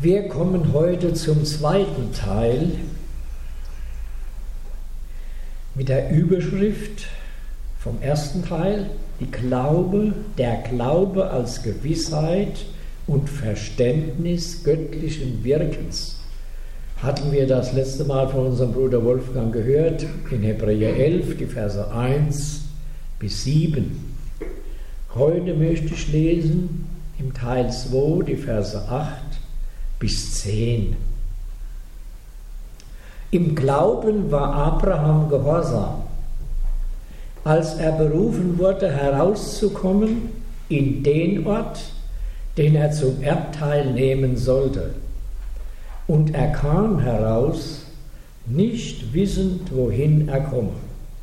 Wir kommen heute zum zweiten Teil mit der Überschrift vom ersten Teil, der Glaube als Gewissheit und Verständnis göttlichen Wirkens. Hatten wir das letzte Mal von unserem Bruder Wolfgang gehört, in Hebräer 11, die Verse 1 bis 7. Heute möchte ich lesen im Teil 2, die Verse 8 bis 10. Im Glauben war Abraham gehorsam, als er berufen wurde, herauszukommen in den Ort, den er zum Erbteil nehmen sollte. Und er kam heraus, nicht wissend, wohin er komme.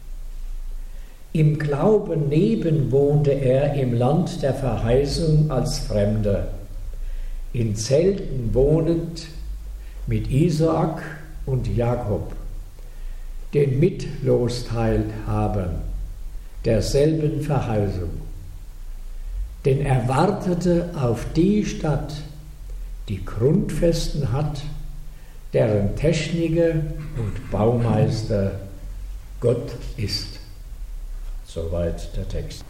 Im Glauben neben wohnte er im Land der Verheißung als Fremder, in Zelten wohnend mit Isaak und Jakob, den Mitlossteilhabern derselben Verheißung. Denn er wartete auf die Stadt, die Grundfesten hat, deren Techniker und Baumeister Gott ist. Soweit der Text.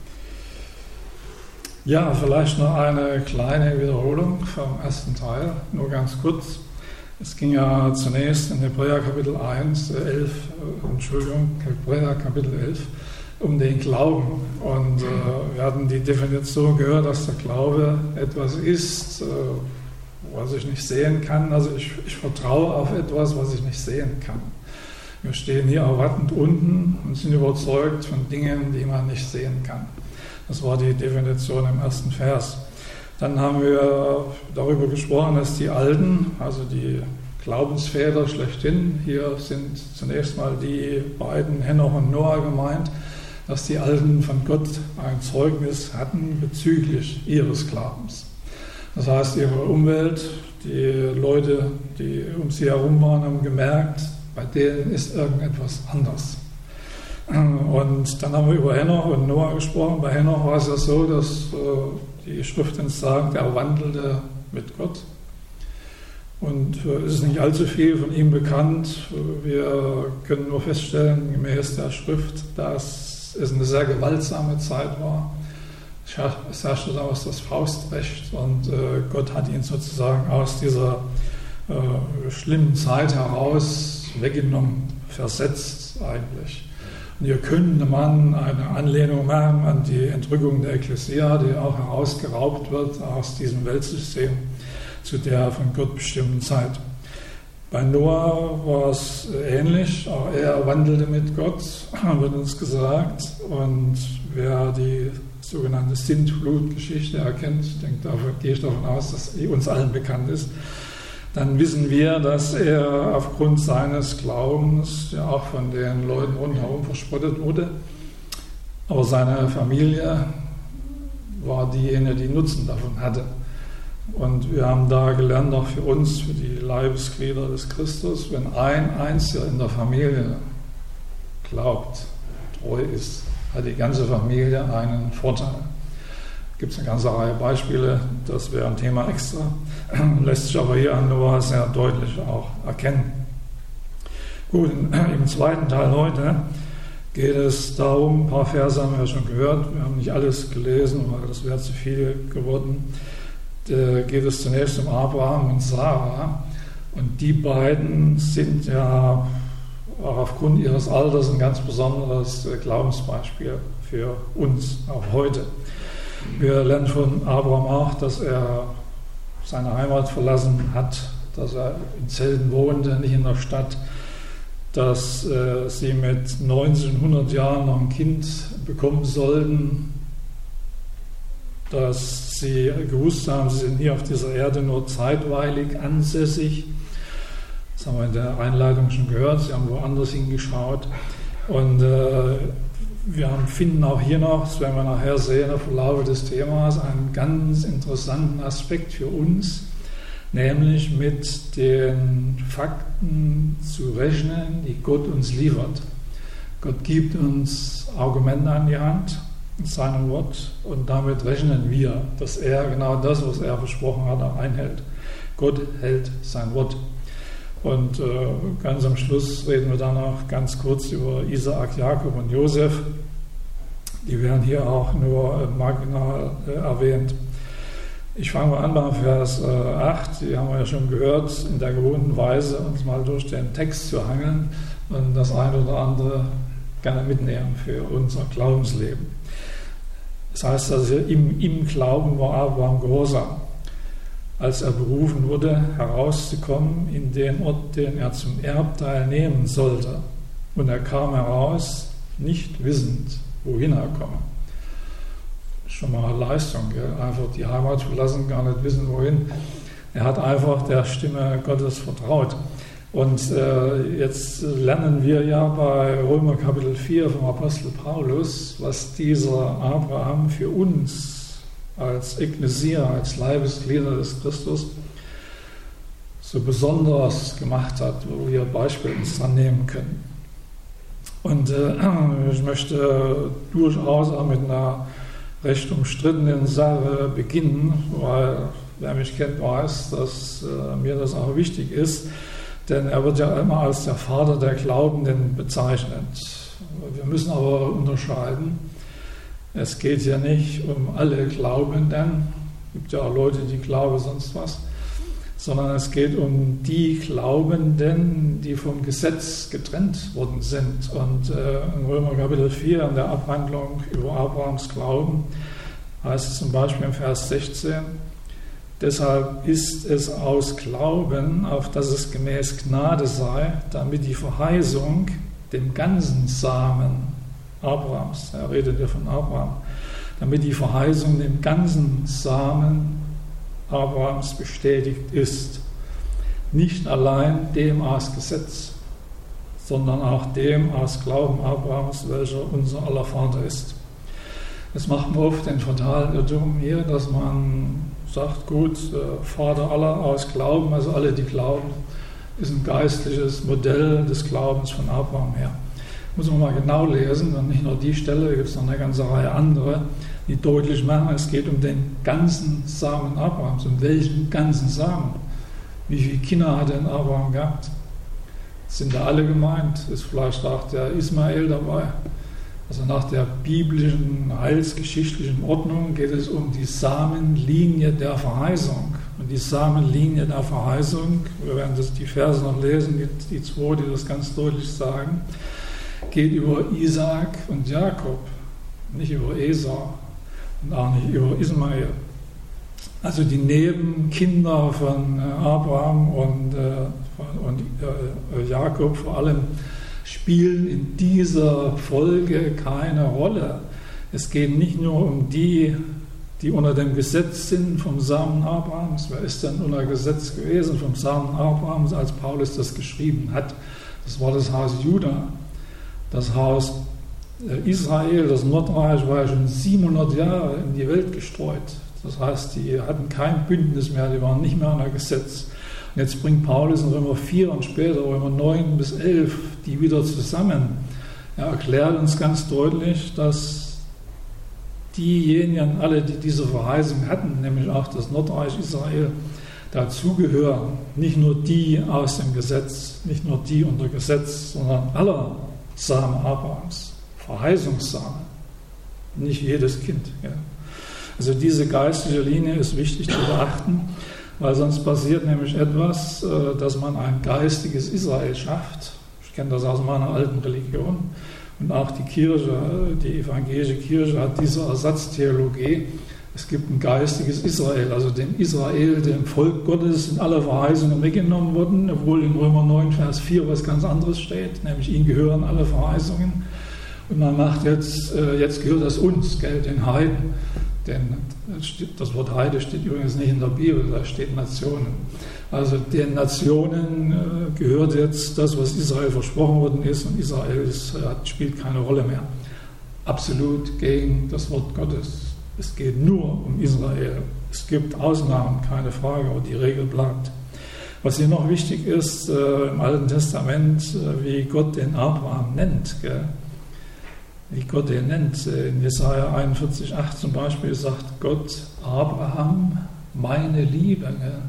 Ja, vielleicht noch eine kleine Wiederholung vom ersten Teil, nur ganz kurz. Es ging ja zunächst in Hebräer Kapitel 11, um den Glauben. Und wir hatten die Definition gehört, dass der Glaube etwas ist, was ich nicht sehen kann. Also ich vertraue auf etwas, was ich nicht sehen kann. Wir stehen hier erwartend unten und sind überzeugt von Dingen, die man nicht sehen kann. Das war die Definition im ersten Vers. Dann haben wir darüber gesprochen, dass die Alten, also die Glaubensväter schlechthin, hier sind zunächst mal die beiden Henoch und Noah gemeint, dass die Alten von Gott ein Zeugnis hatten bezüglich ihres Glaubens. Das heißt, ihre Umwelt, die Leute, die um sie herum waren, haben gemerkt, bei denen ist irgendetwas anders. Und dann haben wir über Henoch und Noah gesprochen. Bei Henoch war es ja so, dass die Schrift uns sagt, er wandelte mit Gott. Und es ist nicht allzu viel von ihm bekannt. Wir können nur feststellen, gemäß der Schrift, dass es eine sehr gewaltsame Zeit war. Es herrschte damals das Faustrecht und Gott hat ihn sozusagen aus dieser schlimmen Zeit heraus weggenommen, versetzt eigentlich. Und hier könnte man eine Anlehnung machen an die Entrückung der Ekklesia, die auch herausgeraubt wird aus diesem Weltsystem zu der von Gott bestimmten Zeit. Bei Noah war es ähnlich, auch er wandelte mit Gott, wird uns gesagt. Und wer die sogenannte Sintflut-Geschichte erkennt, gehe ich davon aus, dass die uns allen bekannt ist, dann wissen wir, dass er aufgrund seines Glaubens ja auch von den Leuten rundherum verspottet wurde. Aber seine Familie war diejenige, die Nutzen davon hatte. Und wir haben da gelernt, auch für uns, für die Leibesglieder des Christus, wenn ein Einziger in der Familie glaubt, treu ist, hat die ganze Familie einen Vorteil. Gibt es eine ganze Reihe Beispiele, das wäre ein Thema extra, lässt sich aber hier an Noah sehr deutlich auch erkennen. Gut, im zweiten Teil heute geht es darum, ein paar Verse haben wir ja schon gehört, wir haben nicht alles gelesen, weil das wäre zu viel geworden. Da geht es zunächst um Abraham und Sarah und die beiden sind ja auch aufgrund ihres Alters ein ganz besonderes Glaubensbeispiel für uns, auch heute. Wir lernen von Abraham auch, dass er seine Heimat verlassen hat, dass er in Zelten wohnte, nicht in der Stadt, dass sie mit 1900 Jahren noch ein Kind bekommen sollten, dass sie gewusst haben, sie sind hier auf dieser Erde nur zeitweilig ansässig. Das haben wir in der Einleitung schon gehört, sie haben woanders hingeschaut. Und wir finden auch hier noch, das werden wir nachher sehen, im Verlauf des Themas, einen ganz interessanten Aspekt für uns, nämlich mit den Fakten zu rechnen, die Gott uns liefert. Gott gibt uns Argumente an die Hand in seinem Wort und damit rechnen wir, dass er genau das, was er versprochen hat, auch einhält. Gott hält sein Wort. Und ganz am Schluss reden wir dann noch ganz kurz über Isaak, Jakob und Josef. Die werden hier auch nur marginal erwähnt. Ich fange mal an beim Vers 8. Die haben wir ja schon gehört, in der gewohnten Weise uns mal durch den Text zu hangeln und das eine oder andere gerne mitnehmen für unser Glaubensleben. Das heißt also, im Glauben war Abraham gehorsam, als er berufen wurde, herauszukommen in den Ort, den er zum Erbteil nehmen sollte. Und er kam heraus, nicht wissend, wohin er komme. Schon mal eine Leistung, gell? Einfach die Heimat verlassen, gar nicht wissen, wohin. Er hat einfach der Stimme Gottes vertraut. Und jetzt lernen wir ja bei Römer Kapitel 4 vom Apostel Paulus, was dieser Abraham für uns als Ekklesia, als Leibesglieder des Christus so besonders gemacht hat, wo wir Beispiele uns dran nehmen können. Und ich möchte durchaus auch mit einer recht umstrittenen Sache beginnen, weil wer mich kennt, weiß, dass mir das auch wichtig ist, denn er wird ja immer als der Vater der Glaubenden bezeichnet. Wir müssen aber unterscheiden, es geht ja nicht um alle Glaubenden, es gibt ja auch Leute, die glauben sonst was, sondern es geht um die Glaubenden, die vom Gesetz getrennt worden sind. Und in Römer Kapitel 4, in der Abhandlung über Abrahams Glauben, heißt es zum Beispiel im Vers 16, deshalb ist es aus Glauben, auf dass es gemäß Gnade sei, damit die Verheißung dem ganzen Samen Abrahams, er redet ja von Abraham, damit die Verheißung dem ganzen Samen Abrahams bestätigt ist. Nicht allein dem aus Gesetz, sondern auch dem aus Glauben Abrahams, welcher unser aller Vater ist. Es macht man oft den fatalen Irrtum hier, dass man sagt, gut, Vater aller aus Glauben, also alle, die glauben, ist ein geistliches Modell des Glaubens von Abraham her. Muss man mal genau lesen, und nicht nur die Stelle, da gibt es noch eine ganze Reihe andere, die deutlich machen, es geht um den ganzen Samen Abrahams. Um welchen ganzen Samen? Wie viele Kinder hat denn Abraham gehabt? Sind da alle gemeint? Ist vielleicht auch der Ismael dabei? Also nach der biblischen, heilsgeschichtlichen Ordnung geht es um die Samenlinie der Verheißung. Und die Samenlinie der Verheißung, wir werden die Verse noch lesen, die zwei, die das ganz deutlich sagen, geht über Isaak und Jakob, nicht über Esau und auch nicht über Ismael. Also die Nebenkinder von Abraham und Jakob vor allem spielen in dieser Folge keine Rolle. Es geht nicht nur um die, die unter dem Gesetz sind vom Samen Abrahams. Wer ist denn unter Gesetz gewesen vom Samen Abrahams, als Paulus das geschrieben hat? Das war das Haus Juda. Das Haus Israel, das Nordreich, war ja schon 700 Jahre in die Welt gestreut. Das heißt, die hatten kein Bündnis mehr, die waren nicht mehr unter Gesetz. Und jetzt bringt Paulus in Römer 4 und später Römer 9 bis 11 die wieder zusammen. Er erklärt uns ganz deutlich, dass diejenigen alle, die diese Verheißung hatten, nämlich auch das Nordreich Israel, dazugehören. Nicht nur die aus dem Gesetz, nicht nur die unter Gesetz, sondern aller Samen Abrahams, Verheißungssamen, nicht jedes Kind. Ja. Also diese geistliche Linie ist wichtig zu beachten, weil sonst passiert nämlich etwas, dass man ein geistiges Israel schafft. Ich kenne das aus meiner alten Religion. Und auch die Kirche, die evangelische Kirche hat diese Ersatztheologie. Es gibt ein geistiges Israel, also dem Israel, dem Volk Gottes, sind alle Verheißungen weggenommen worden, obwohl in Römer 9, Vers 4 was ganz anderes steht, nämlich ihnen gehören alle Verheißungen. Und man macht jetzt gehört das uns, gell, den Heiden. Denn das Wort Heide steht übrigens nicht in der Bibel, da steht Nationen. Also den Nationen gehört jetzt das, was Israel versprochen worden ist, und Israel spielt keine Rolle mehr. Absolut gegen das Wort Gottes. Es geht nur um Israel. Es gibt Ausnahmen, keine Frage, aber die Regel bleibt. Was hier noch wichtig ist im Alten Testament, wie Gott den Abraham nennt. Gell? Wie Gott ihn nennt. In Jesaja 41,8 zum Beispiel sagt Gott, Abraham, meine Liebe. Gell?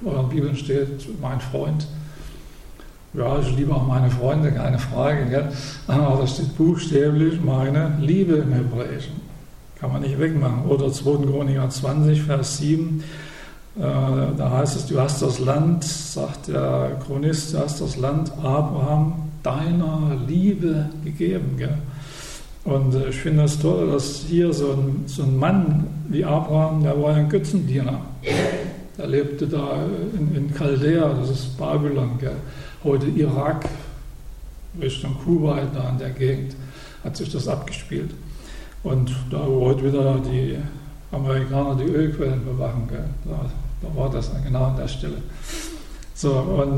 oder in Bibeln steht, mein Freund. Ja, ich liebe auch meine Freunde, keine Frage. Gell? Aber da steht buchstäblich meine Liebe im Hebräischen. Kann man nicht wegmachen. Oder 2. Chroniker 20, Vers 7. Da heißt es, du hast das Land, sagt der Chronist, du hast das Land Abraham deiner Liebe gegeben. Gell? Und ich finde es toll, dass hier so ein Mann wie Abraham, der war ja ein Götzendiener. Der lebte da in Chaldea, das ist Babylon, gell? Heute Irak, Richtung Kuwait, da in der Gegend, hat sich das abgespielt. Und da wo heute wieder die Amerikaner die Ölquellen bewachen, gell? Da war das genau an der Stelle. So, und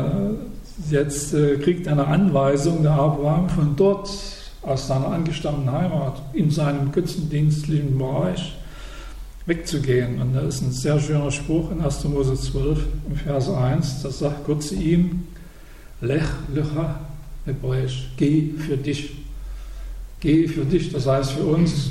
jetzt kriegt er eine Anweisung, der Abraham, von dort, aus seiner angestammten Heimat, in seinem götzendienstlichen Bereich wegzugehen. Und da ist ein sehr schöner Spruch in 1. Mose 12, im Vers 1, da sagt Gott zu ihm, Lech lecha, hebräisch, geh für dich. Geh für dich, das heißt für uns,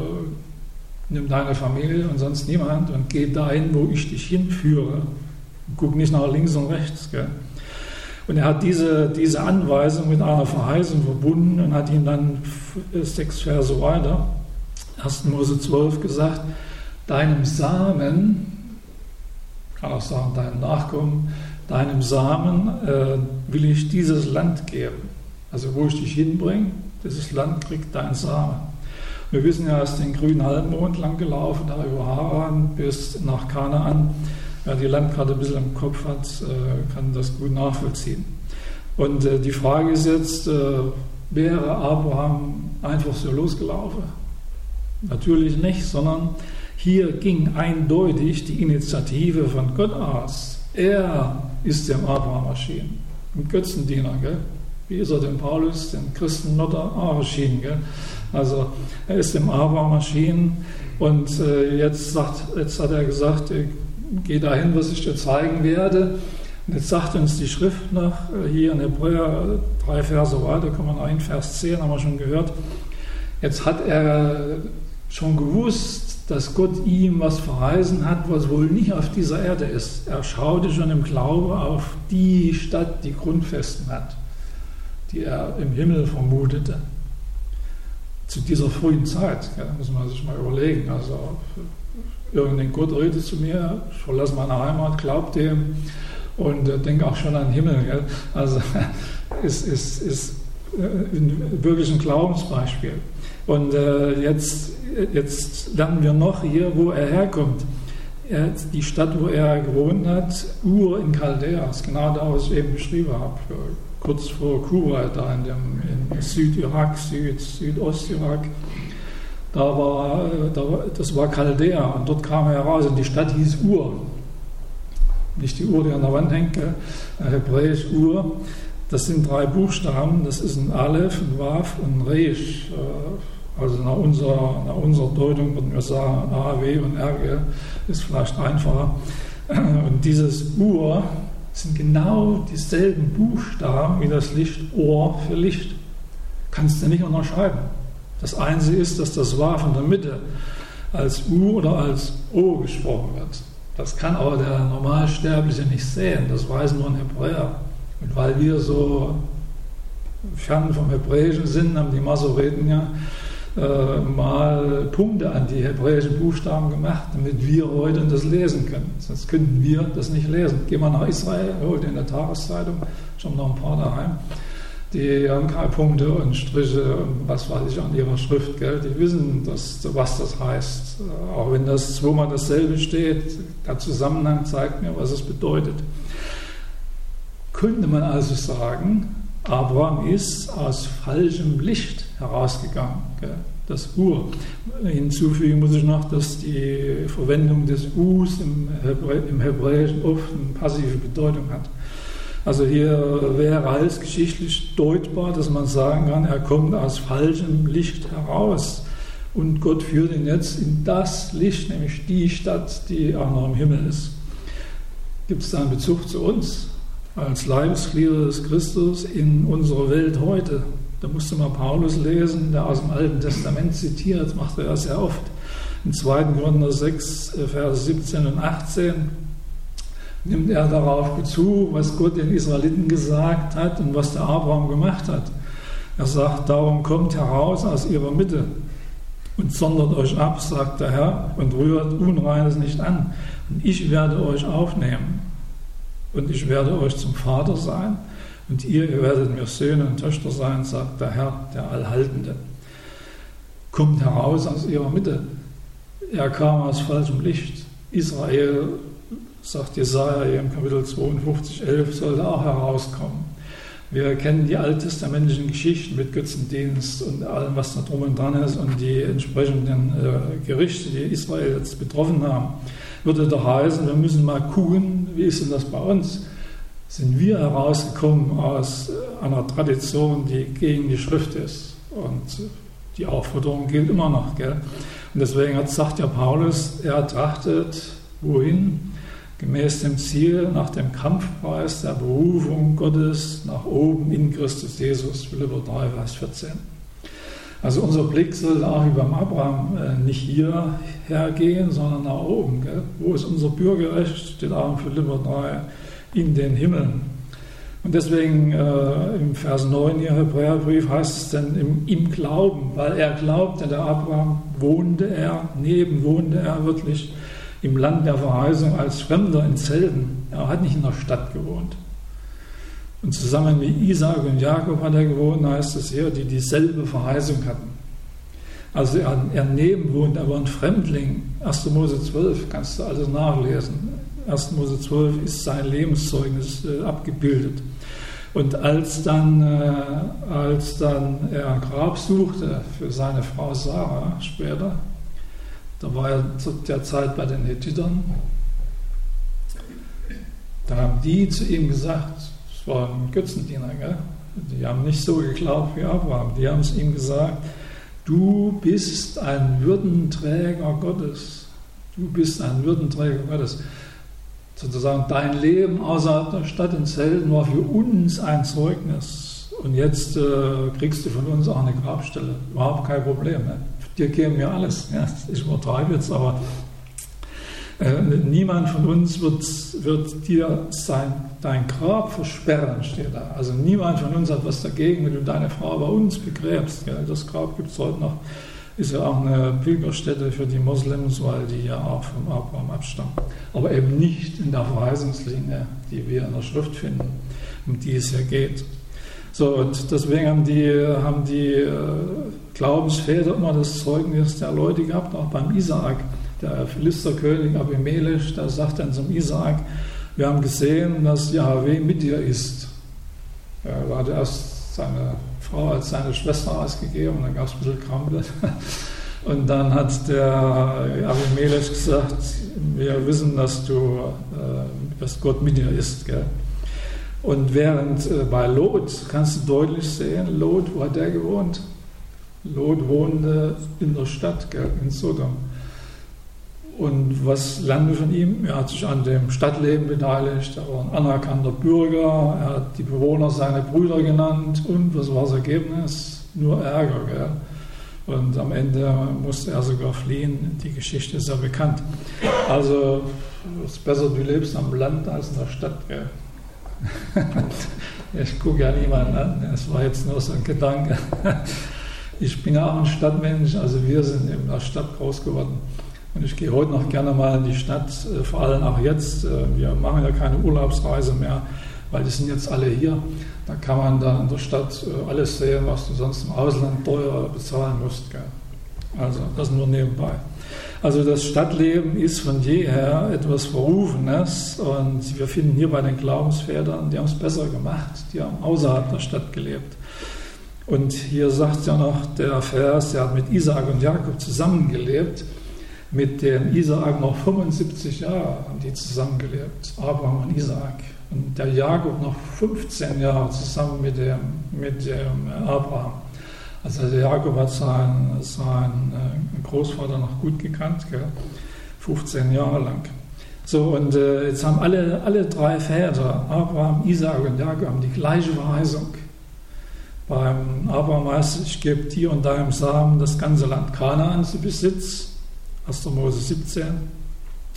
nimm deine Familie und sonst niemand und geh dahin, wo ich dich hinführe. Guck nicht nach links und rechts. Gell? Und er hat diese Anweisung mit einer Verheißung verbunden und hat ihm dann 6 Verse weiter, 1. Mose 12, gesagt, deinem Samen, kann auch sagen, deinem Nachkommen, deinem Samen will ich dieses Land geben. Also wo ich dich hinbringe, dieses Land kriegt dein Samen. Wir wissen ja, er ist den grünen Halbmond lang gelaufen, da über Haran bis nach Kanaan. Wer die Landkarte ein bisschen im Kopf hat, kann das gut nachvollziehen. Und die Frage ist jetzt, wäre Abraham einfach so losgelaufen? Natürlich nicht, sondern hier ging eindeutig die Initiative von Gott aus. Er ist dem Abraham erschienen, ein Götzendiener, gell? Wie ist er dem Paulus, den Christen auch erschienen? Gell? Also er ist dem Abraham erschienen und jetzt hat er gesagt, geh dahin, was ich dir zeigen werde. Und jetzt sagt uns die Schrift noch, hier in Hebräer 3 Verse weiter, kommen wir noch in Vers 10, haben wir schon gehört. Jetzt hat er schon gewusst, dass Gott ihm was verheißen hat, was wohl nicht auf dieser Erde ist. Er schaute schon im Glaube auf die Stadt, die Grundfesten hat, die er im Himmel vermutete. Zu dieser frühen Zeit, ja, muss man sich mal überlegen. Also irgendein Gott redet zu mir, ich verlasse meine Heimat, glaub dem und denke auch schon an den Himmel. Gell? Also ist wirklich ein Glaubensbeispiel. Und jetzt lernen wir noch hier, wo er herkommt. Die Stadt, wo er gewohnt hat, Ur in Chaldea, ist genau da, was ich eben beschrieben habe, kurz vor Kuwait, da in Südirak, Südostirak. Das war Chaldea und dort kam er heraus und die Stadt hieß Ur. Nicht die Uhr, die an der Wand hängt, hebräisch Ur. Das sind 3 Buchstaben, das ist ein Aleph, ein Waf und ein Resh. Also nach unserer Deutung würden wir sagen, A, W und R, ist vielleicht einfacher. Und dieses Ur sind genau dieselben Buchstaben wie das Licht Ohr für Licht. Kannst du nicht unterscheiden. Das Einzige ist, dass das Waf in der Mitte als U oder als O gesprochen wird. Das kann aber der Normalsterbliche nicht sehen, das weiß nur ein Hebräer. Und weil wir so fern vom Hebräischen sind, haben die Masoreten ja mal Punkte an die hebräischen Buchstaben gemacht, damit wir heute das lesen können. Sonst könnten wir das nicht lesen. Gehen wir nach Israel, holt in der Tageszeitung, schon noch ein paar daheim. Die haben keine Punkte und Striche und was weiß ich an ihrer Schrift. Gell? Die wissen, was das heißt. Auch wenn das zweimal dasselbe steht, der Zusammenhang zeigt mir, was es bedeutet. Könnte man also sagen, Abraham ist aus falschem Licht herausgegangen. Gell? Das Ur. Hinzufügen muss ich noch, dass die Verwendung des Us im Hebräischen oft eine passive Bedeutung hat. Also hier wäre heilsgeschichtlich deutbar, dass man sagen kann, er kommt aus falschem Licht heraus. Und Gott führt ihn jetzt in das Licht, nämlich die Stadt, die auch noch im Himmel ist. Gibt es da einen Bezug zu uns als Leibesglieder des Christus in unserer Welt heute? Da musste man Paulus lesen, der aus dem Alten Testament zitiert, das macht er ja sehr oft. In 2. Korinther 6, Vers 17 und 18. nimmt er darauf Bezug, was Gott den Israeliten gesagt hat und was der Abraham gemacht hat. Er sagt, darum kommt heraus aus ihrer Mitte und sondert euch ab, sagt der Herr, und rührt Unreines nicht an. Und ich werde euch aufnehmen und ich werde euch zum Vater sein und ihr werdet mir Söhne und Töchter sein, sagt der Herr, der Allhaltende. Kommt heraus aus ihrer Mitte. Er kam aus falschem Licht. Israel, sagt Jesaja hier im Kapitel 52, 11, sollte auch herauskommen. Wir kennen die alttestamentlichen Geschichten mit Götzendienst und allem, was da drum und dran ist und die entsprechenden Gerichte, die Israel jetzt betroffen haben. Würde doch heißen, wir müssen mal gucken, wie ist denn das bei uns? Sind wir herausgekommen aus einer Tradition, die gegen die Schrift ist? Und die Aufforderung gilt immer noch, gell? Und deswegen sagt ja Paulus, er trachtet wohin? Gemäß dem Ziel, nach dem Kampfpreis der Berufung Gottes nach oben in Christus Jesus, Philipper 3, Vers 14. Also unser Blick sollte auch wie beim Abraham nicht hier hergehen, sondern nach oben. Gell? Wo ist unser Bürgerrecht? Steht auch in Philipper 3, in den Himmeln. Und deswegen im Vers 9 hier Hebräerbrief heißt es dann im Glauben, weil er glaubte, der Abraham wohnte er wirklich im Land der Verheißung als Fremder in Zelten. Er hat nicht in der Stadt gewohnt. Und zusammen mit Isaak und Jakob hat er gewohnt, heißt es hier, die dieselbe Verheißung hatten. Also er nebenwohnt, er war ein Fremdling. 1. Mose 12, kannst du alles nachlesen. 1. Mose 12 ist sein Lebenszeugnis abgebildet. Und als dann er ein Grab suchte für seine Frau Sarah später, da war er zu der Zeit bei den Hethitern, da haben die zu ihm gesagt, es waren Götzendiener, gell? Die haben nicht so geglaubt wie Abraham, die haben es ihm gesagt, du bist ein Würdenträger Gottes, du bist ein Würdenträger Gottes. Sozusagen dein Leben außerhalb der Stadt in Zelten war für uns ein Zeugnis und jetzt kriegst du von uns auch eine Grabstelle, überhaupt kein Problem. Ne? Dir geben wir alles. Ja, ich übertreibe jetzt, aber niemand von uns wird dir dein Grab versperren, steht da. Also niemand von uns hat was dagegen, wenn du deine Frau bei uns begräbst. Gell? Das Grab gibt es heute noch. Ist ja auch eine Pilgerstätte für die Moslems, weil die ja auch vom Abraham abstammen. Aber eben nicht in der Verheißungslinie, die wir in der Schrift finden, um die es hier geht. So, und deswegen haben die Glaubensväter immer das Zeugnis der Leute gehabt, auch beim Isaak. Der Philisterkönig Abimelech, der sagt dann zum Isaak, wir haben gesehen, dass Jahwe mit dir ist. Er hatte erst seine Frau als seine Schwester ausgegeben und dann gab es ein bisschen Krampel. Und dann hat der Abimelech gesagt, wir wissen, dass Gott mit dir ist. Gell? Und während bei Lot kannst du deutlich sehen, Lot, wo hat der gewohnt? Lot wohnte in der Stadt, gell, in Sodom. Und was lernen wir von ihm? Er hat sich an dem Stadtleben beteiligt, er war ein anerkannter Bürger, er hat die Bewohner seine Brüder genannt und was war das Ergebnis? Nur Ärger. Gell? Und am Ende musste er sogar fliehen, die Geschichte ist ja bekannt. Also es ist besser, du lebst am Land als in der Stadt. Gell? Ich gucke ja niemanden an, es war jetzt nur so ein Gedanke. Ich bin ja auch ein Stadtmensch, also wir sind in der Stadt groß geworden. Und ich gehe heute noch gerne mal in die Stadt, vor allem auch jetzt. Wir machen ja keine Urlaubsreise mehr, weil die sind jetzt alle hier. Da kann man da in der Stadt alles sehen, was du sonst im Ausland teuer bezahlen musst. Gell? Also das nur nebenbei. Also das Stadtleben ist von jeher etwas Verrufenes und wir finden hier bei den Glaubensvätern, die haben es besser gemacht, die haben außerhalb der Stadt gelebt. Und hier sagt ja noch der Vers, der hat mit Isaak und Jakob zusammengelebt. Mit dem Isaak noch 75 Jahre haben die zusammengelebt, Abraham und Isaak. Und der Jakob noch 15 Jahre zusammen mit dem Abraham. Also der Jakob hat seinen Großvater noch gut gekannt, gell? 15 Jahre lang. So, und jetzt haben alle drei Väter, Abraham, Isaak und Jakob, haben die gleiche Verheißung. Beim Abraham heißt es, ich gebe dir und deinem Samen das ganze Land Kanaan zu Besitz. 1. Mose 17.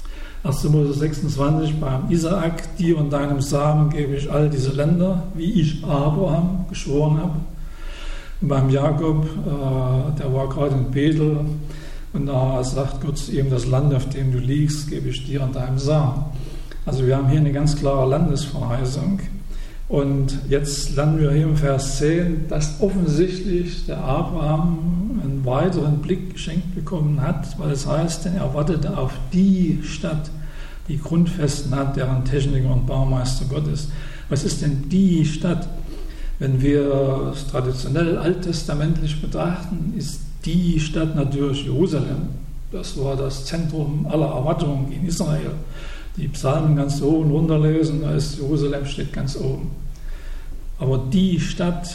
1. Mose 26, beim Isaak, dir und deinem Samen gebe ich all diese Länder, wie ich Abraham geschworen habe. Und beim Jakob, der war gerade in Bethel, und da sagt Gott zu ihm, das Land, auf dem du liegst, gebe ich dir und deinem Samen. Also wir haben hier eine ganz klare Landesverheißung. Und jetzt landen wir hier im Vers 10, dass offensichtlich der Abraham einen weiteren Blick geschenkt bekommen hat, weil es heißt, denn er wartete auf die Stadt, die Grundfesten hat, deren Techniker und Baumeister Gott ist. Was ist denn die Stadt? Wenn wir es traditionell alttestamentlich betrachten, ist die Stadt natürlich Jerusalem. Das war das Zentrum aller Erwartungen in Israel. Die Psalmen ganz oben runterlesen, da ist Jerusalem steht ganz oben. Aber die Stadt,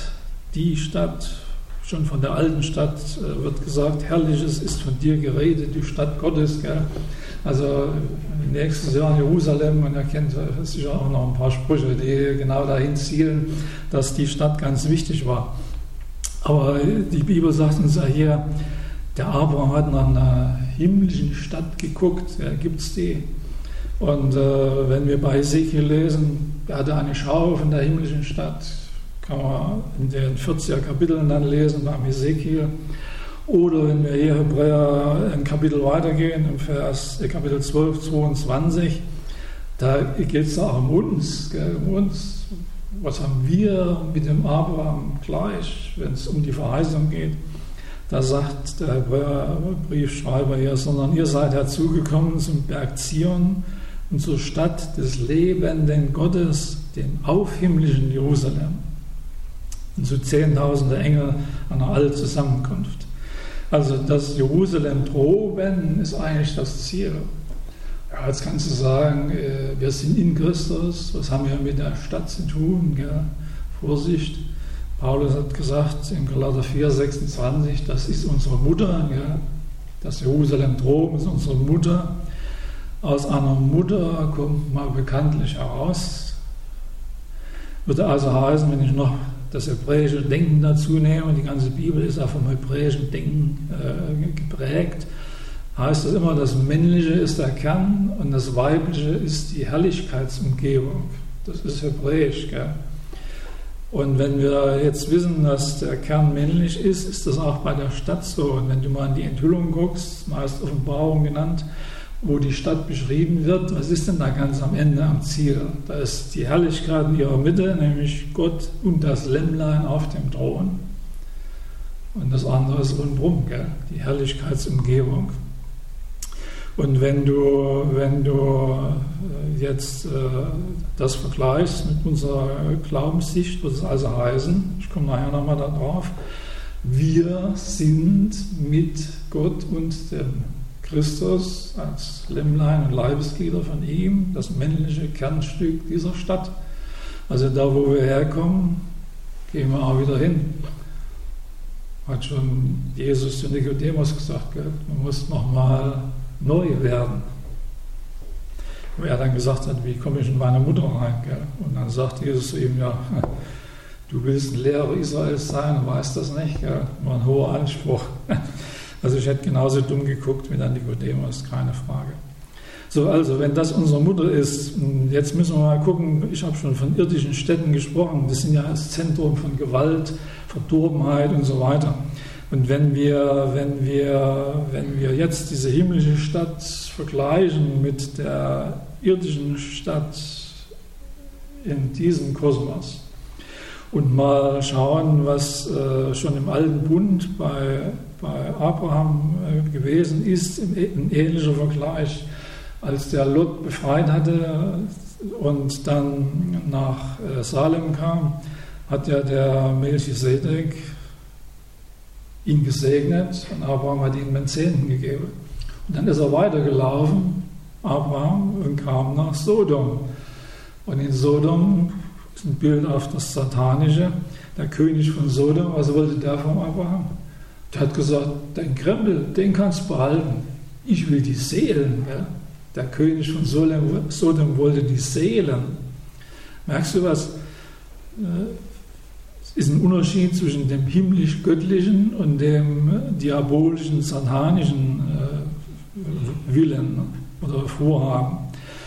schon von der alten Stadt wird gesagt, Herrliches ist von dir geredet, die Stadt Gottes. Gell? Also nächstes Jahr in Jerusalem, und ihr kennt sicher auch noch ein paar Sprüche, die genau dahin zielen, dass die Stadt ganz wichtig war. Aber die Bibel sagt uns ja hier, der Abraham hat nach einer himmlischen Stadt geguckt, gibt es die? Und wenn wir bei Hesekiel lesen, er hatte eine Schau von der himmlischen Stadt, kann man in den 40er Kapiteln dann lesen beim Hesekiel. Oder wenn wir hier Hebräer ein Kapitel weitergehen, im Kapitel 12, 22, da geht es auch um uns, um uns. Was haben wir mit dem Abraham gleich, wenn es um die Verheißung geht? Da sagt der Hebräerbriefschreiber hier, sondern ihr seid herzugekommen zum Berg Zion und zur Stadt des lebenden Gottes, dem aufhimmlischen Jerusalem, und zu 10.000 Engel einer Allzusammenkunft. Also das Jerusalem droben ist eigentlich das Ziel. Ja, jetzt kannst du sagen, wir sind in Christus, was haben wir mit der Stadt zu tun? Gell? Vorsicht, Paulus hat gesagt in Galater 4, 26, das ist unsere Mutter, gell? Das Jerusalem droben ist unsere Mutter. Aus einer Mutter kommt mal bekanntlich heraus. Würde also heißen, wenn ich noch das hebräische Denken dazu nehme, die ganze Bibel ist auch vom hebräischen Denken geprägt, heißt das immer, das Männliche ist der Kern und das Weibliche ist die Herrlichkeitsumgebung. Das ist hebräisch. Gell? Und wenn wir jetzt wissen, dass der Kern männlich ist, ist das auch bei der Stadt so. Und wenn du mal in die Enthüllung guckst, meist Offenbarung genannt, wo die Stadt beschrieben wird, was ist denn da ganz am Ende am Ziel? Da ist die Herrlichkeit in ihrer Mitte, nämlich Gott und das Lämmlein auf dem Thron. Und das andere ist rundherum, gell? Die Herrlichkeitsumgebung. Und wenn du jetzt das vergleichst mit unserer Glaubenssicht, wird es also heißen, ich komme nachher nochmal darauf, wir sind mit Gott und dem Christus als Lämmlein und Leibesglieder von ihm, das männliche Kernstück dieser Stadt. Also da, wo wir herkommen, gehen wir auch wieder hin. Hat schon Jesus zu Nikodemus gesagt, gell? Man muss nochmal neu werden. Wo er dann gesagt hat, wie komme ich in meine Mutter rein? Gell? Und dann sagt Jesus zu ihm, ja, du willst ein Lehrer Israels sein, weißt das nicht? Gell? War ein hoher Anspruch. Also ich hätte genauso dumm geguckt wie dann Nikodemus, keine Frage. So, also wenn das unsere Mutter ist, jetzt müssen wir mal gucken, ich habe schon von irdischen Städten gesprochen, das sind ja das Zentrum von Gewalt, Verdorbenheit und so weiter. Und wenn wir jetzt diese himmlische Stadt vergleichen mit der irdischen Stadt in diesem Kosmos und mal schauen, was schon im Alten Bund bei Abraham gewesen ist, ein ähnlicher Vergleich, als der Lot befreit hatte und dann nach Salem kam, hat ja der Melchisedek ihn gesegnet und Abraham hat ihm den Zehnten gegeben. Und dann ist er weitergelaufen, Abraham, und kam nach Sodom. Und in Sodom ist ein Bild auf das Satanische. Der König von Sodom, was wollte der von Abraham? Der hat gesagt, dein Krempel, den kannst du behalten. Ich will die Seelen. Gell? Der König von Sodom wollte die Seelen. Merkst du was? Es ist ein Unterschied zwischen dem himmlisch-göttlichen und dem diabolischen, satanischen Willen. oder vorhaben.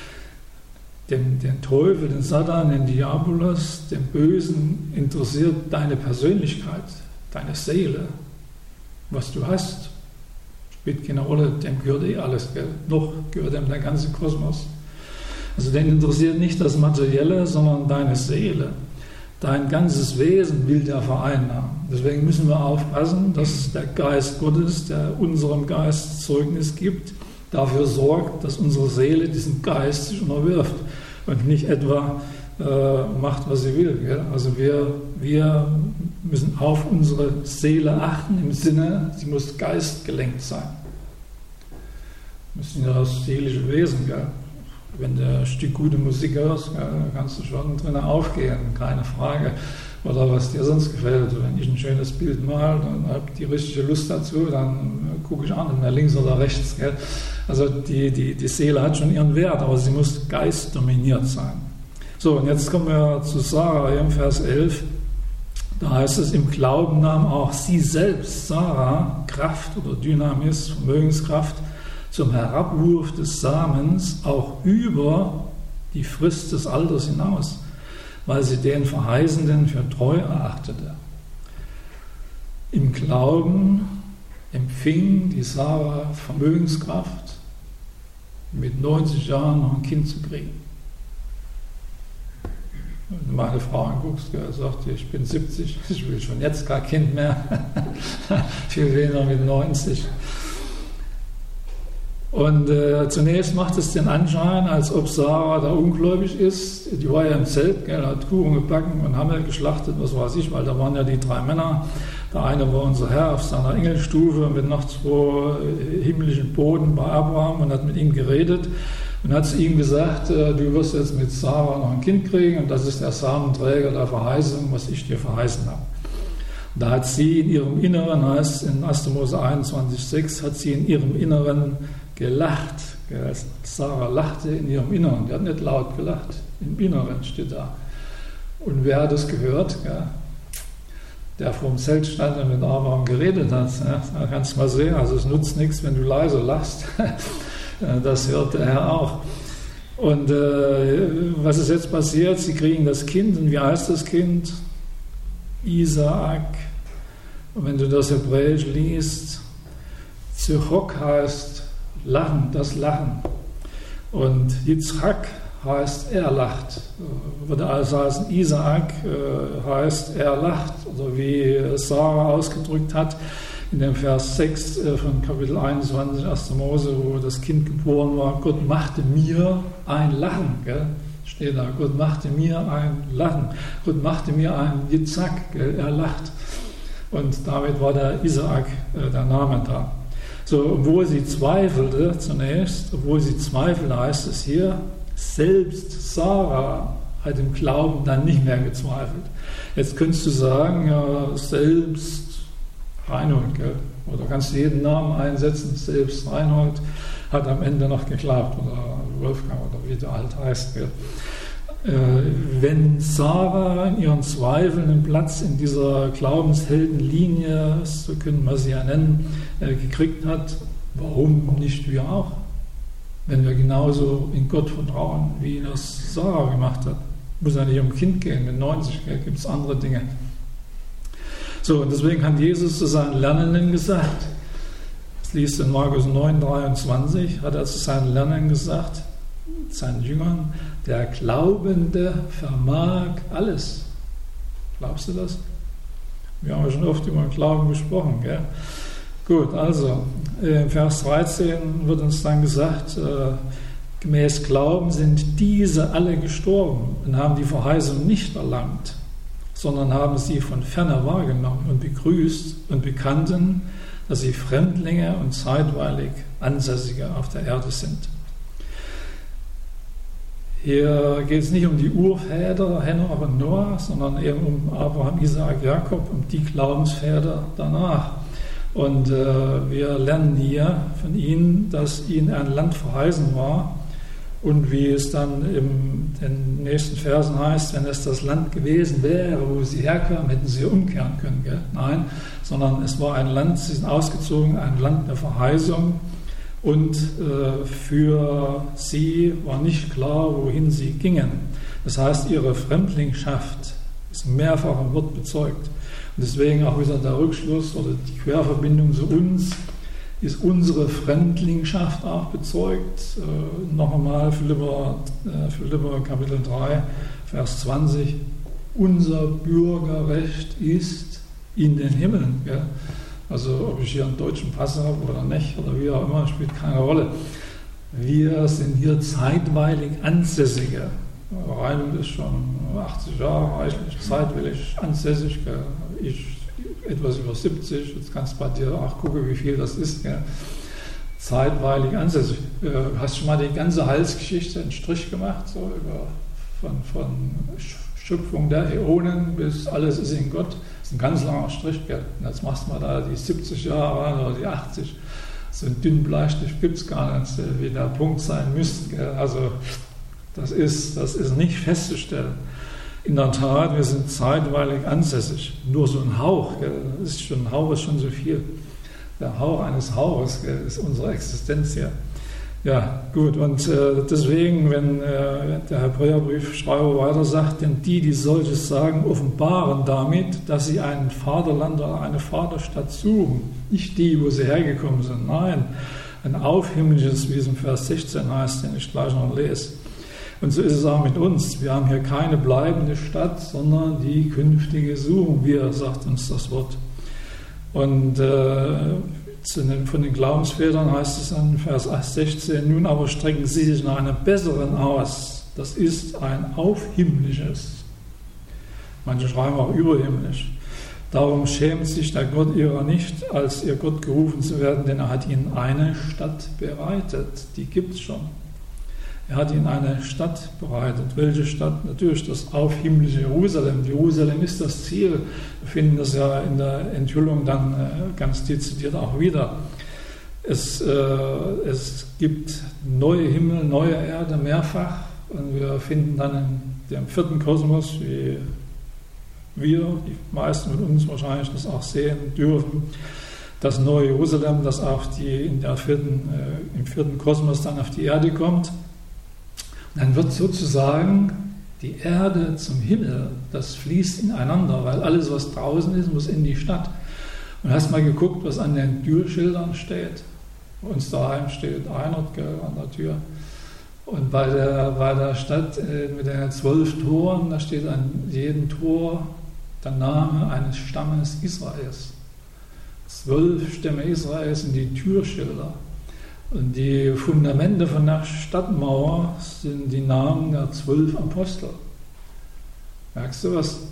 Den Teufel, den Satan, den Diabolos, den Bösen interessiert deine Persönlichkeit, deine Seele, was du hast. Spielt keine Rolle, dem gehört alles, gell? Noch gehört dem der ganze Kosmos. Also den interessiert nicht das Materielle, sondern deine Seele. Dein ganzes Wesen will der vereinnahmen. Deswegen müssen wir aufpassen, dass der Geist Gottes, der unserem Geist Zeugnis gibt, dafür sorgt, dass unsere Seele diesem Geist sich unterwirft und nicht etwa macht, was sie will. Gell? Also wir müssen auf unsere Seele achten, im Sinne, sie muss geistgelenkt sein. Wir sind ja das seelische Wesen. Gell? Wenn du ein Stück gute Musik hörst, dann kannst du schon drinnen aufgehen, keine Frage. Oder was dir sonst gefällt. Wenn ich ein schönes Bild mal, dann habe ich die richtige Lust dazu, dann gucke ich auch nicht mehr links oder rechts. Gell? Also die Seele hat schon ihren Wert, aber sie muss geistdominiert sein. So, und jetzt kommen wir zu Sarah im Vers 11. Da heißt es, im Glauben nahm auch sie selbst, Sarah, Kraft oder Dynamis, Vermögenskraft, zum Herabwurf des Samens auch über die Frist des Alters hinaus, weil sie den Verheißenden für treu erachtete. Im Glauben empfing die Sarah Vermögenskraft, mit 90 Jahren noch ein Kind zu kriegen. Wenn du meine Frau anguckst, sagt die, ich bin 70, ich will schon jetzt kein Kind mehr, viel weniger mit 90. Und zunächst macht es den Anschein, als ob Sarah da ungläubig ist. Die war ja im Zelt, gell, hat Kuchen gebacken und Hammel geschlachtet, was weiß ich, weil da waren ja die 3 Männer. Der eine war unser Herr auf seiner Engelstufe mit noch 2 himmlischen Boden bei Abraham und hat mit ihm geredet und hat zu ihm gesagt, du wirst jetzt mit Sarah noch ein Kind kriegen und das ist der Samenträger der Verheißung, was ich dir verheißen habe. Und da hat sie in ihrem Inneren, heißt in 1. Mose 21,6, hat sie in ihrem Inneren gelacht. Sarah lachte in ihrem Inneren. Die hat nicht laut gelacht. Im Inneren steht da. Und wer hat das gehört? Der vor dem Zelt stand und mit Abraham geredet hat. Da kannst du mal sehen. Also es nutzt nichts, wenn du leise lachst. Das hört der Herr auch. Und was ist jetzt passiert? Sie kriegen das Kind. Und wie heißt das Kind? Isaak. Und wenn du das Hebräisch liest, Zichok heißt Lachen, das Lachen. Und Yitzchak heißt er lacht. Würde also heißen, Isaak heißt er lacht. Oder wie Sarah ausgedrückt hat in dem Vers 6 von Kapitel 21, 1. Mose, wo das Kind geboren war, Gott machte mir ein Lachen. Gell? Steht da, Gott machte mir ein Lachen. Gott machte mir ein Yitzchak, gell? Er lacht. Und damit war der Isaak der Name da. So, obwohl sie zweifelte zunächst, heißt es hier, selbst Sarah hat im Glauben dann nicht mehr gezweifelt. Jetzt könntest du sagen, ja, selbst Reinhold, gell? Oder kannst du jeden Namen einsetzen, selbst Reinhold hat am Ende noch geklappt, oder Wolfgang, oder wie der halt heißt. Gell? Wenn Sarah in ihren Zweifeln einen Platz in dieser Glaubensheldenlinie, so können wir sie ja nennen, gekriegt hat, warum nicht wir auch? Wenn wir genauso in Gott vertrauen, wie das Sarah gemacht hat. Muss ja nicht um ein Kind gehen, mit 90 gibt es andere Dinge. So, und deswegen hat Jesus zu seinen Lernenden gesagt, das liest in Markus 9,23, hat er zu seinen Lernenden gesagt, seinen Jüngern, der Glaubende vermag alles. Glaubst du das? Wir haben ja schon oft über den Glauben gesprochen. Gell? Gut, also im Vers 13 wird uns dann gesagt, gemäß Glauben sind diese alle gestorben und haben die Verheißung nicht erlangt, sondern haben sie von ferne wahrgenommen und begrüßt und bekannten, dass sie Fremdlinge und zeitweilig Ansässige auf der Erde sind. Hier geht es nicht um die Urväter Henoch und Noah, sondern eben um Abraham, Isaak, Jakob, um die Glaubensväter danach. Und wir lernen hier von ihnen, dass ihnen ein Land verheißen war. Und wie es dann in den nächsten Versen heißt, wenn es das Land gewesen wäre, wo sie herkamen, hätten sie umkehren können. Gell? Nein, sondern es war ein Land, sie sind ausgezogen, ein Land der Verheißung. Und für sie war nicht klar, wohin sie gingen. Das heißt, ihre Fremdlingschaft ist mehrfach im Wort bezeugt. Und deswegen auch wieder der Rückschluss oder die Querverbindung zu uns, ist unsere Fremdlingschaft auch bezeugt. Noch einmal Philipper Kapitel 3, Vers 20. Unser Bürgerrecht ist in den Himmeln. Gell? Also ob ich hier einen deutschen Pass habe oder nicht oder wie auch immer, spielt keine Rolle. Wir sind hier zeitweilig Ansässige. Reinhold ist schon 80 Jahre reichlich zeitweilig ansässig. Gell? Ich etwas über 70. Jetzt kannst du bei dir auch gucken, wie viel das ist. Gell? Zeitweilig ansässig. Hast schon mal die ganze Heilsgeschichte einen Strich gemacht, so von Schöpfung der Äonen bis alles ist in Gott. Das ist ein ganz langer Strich. Gell? Und jetzt machst du mal da die 70 Jahre oder die 80. So ein dünnen Bleistift gibt es gar nicht, wie der Punkt sein müsste. Gell? Also das ist nicht festzustellen. In der Tat, wir sind zeitweilig ansässig. Nur so ein Hauch, gell? Ein Hauch ist schon so viel. Der Hauch eines Hauches, gell, ist unsere Existenz hier. Ja, gut, und deswegen, wenn der Hebräerbriefschreiber weiter sagt, denn die solches sagen, offenbaren damit, dass sie ein Vaterland oder eine Vaterstadt suchen. Nicht die, wo sie hergekommen sind, nein, ein aufhimmlisches, wie es im Vers 16 heißt, den ich gleich noch lese. Und so ist es auch mit uns. Wir haben hier keine bleibende Stadt, sondern die künftige suchen wir, sagt uns das Wort. Und von den Glaubensvätern heißt es in Vers 16, nun aber strecken sie sich nach einem besseren aus. Das ist ein aufhimmlisches. Manche schreiben auch überhimmlisch. Darum schämt sich der Gott ihrer nicht, als ihr Gott gerufen zu werden, denn er hat ihnen eine Stadt bereitet. Die gibt es schon. Er hat ihnen eine Stadt bereitet. Welche Stadt? Natürlich das aufhimmlische Jerusalem. Jerusalem ist das Ziel. Wir finden das ja in der Enthüllung dann ganz dezidiert auch wieder. Es gibt neue Himmel, neue Erde, mehrfach. Und wir finden dann in dem vierten Kosmos, wie wir, die meisten von uns wahrscheinlich das auch sehen dürfen, das neue Jerusalem, das auch im vierten Kosmos dann auf die Erde kommt. Dann wird sozusagen die Erde zum Himmel, das fließt ineinander, weil alles, was draußen ist, muss in die Stadt. Und hast mal geguckt, was an den Türschildern steht? Bei uns daheim steht Einert an der Tür. Und bei der Stadt mit den 12 Toren, da steht an jedem Tor der Name eines Stammes Israels. 12 Stämme Israels sind die Türschilder. Und die Fundamente von der Stadtmauer sind die Namen der 12 Apostel. Merkst du was?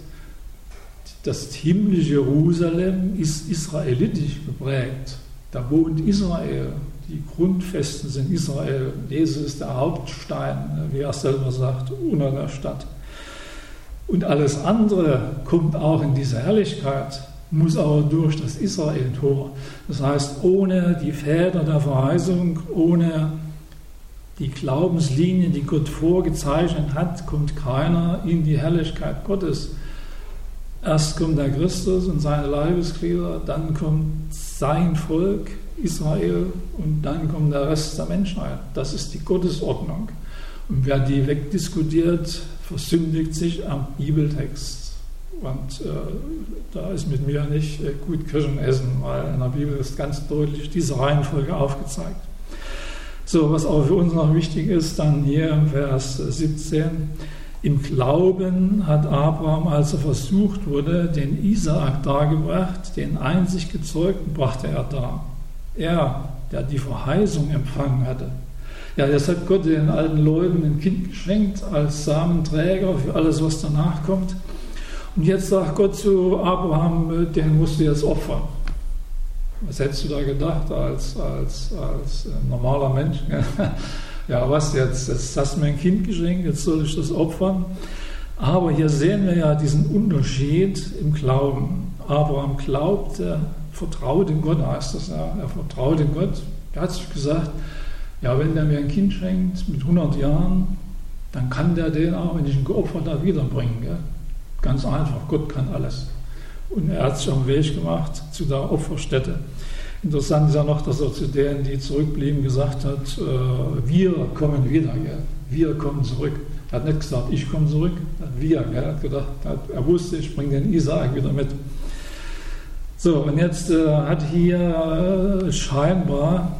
Das himmlische Jerusalem ist israelitisch geprägt. Da wohnt Israel. Die Grundfesten sind Israel. Jesus ist der Hauptstein, wie er selber sagt, unter der Stadt. Und alles andere kommt auch in diese Herrlichkeit, muss aber durch das Israel-Tor. Das heißt, ohne die Väter der Verheißung, ohne die Glaubenslinien, die Gott vorgezeichnet hat, kommt keiner in die Herrlichkeit Gottes. Erst kommt der Christus und seine Leibesglieder, dann kommt sein Volk, Israel, und dann kommt der Rest der Menschheit. Das ist die Gottesordnung. Und wer die wegdiskutiert, versündigt sich am Bibeltext. Und da ist mit mir nicht gut Kirschen essen, weil in der Bibel ist ganz deutlich diese Reihenfolge aufgezeigt. So, was auch für uns noch wichtig ist, dann hier im Vers 17. Im Glauben hat Abraham, als er versucht wurde, den Isaak dargebracht, den einzig Gezeugten brachte er dar. Er, der die Verheißung empfangen hatte. Ja, jetzt hat Gott den alten Leuten ein Kind geschenkt als Samenträger für alles, was danach kommt. Und jetzt sagt Gott zu Abraham, den musst du jetzt opfern. Was hättest du da gedacht als normaler Mensch? Ja, was jetzt? Jetzt hast du mir ein Kind geschenkt, jetzt soll ich das opfern. Aber hier sehen wir ja diesen Unterschied im Glauben. Abraham glaubte, vertraute Gott, heißt das ja. Er vertraute Gott. Er hat sich gesagt, ja, wenn der mir ein Kind schenkt mit 100 Jahren, dann kann der den auch, wenn ich ihn geopfert habe, wiederbringen. Gell? Ganz einfach, Gott kann alles. Und er hat sich auf den Weg gemacht zu der Opferstätte. Interessant ist ja noch, dass er zu denen, die zurückblieben, gesagt hat, wir kommen wieder, gell? Wir kommen zurück. Er hat nicht gesagt, ich komme zurück, wir. Gell? Er hat gedacht, er wusste, ich bringe den Isaak wieder mit. So, und jetzt hat hier scheinbar,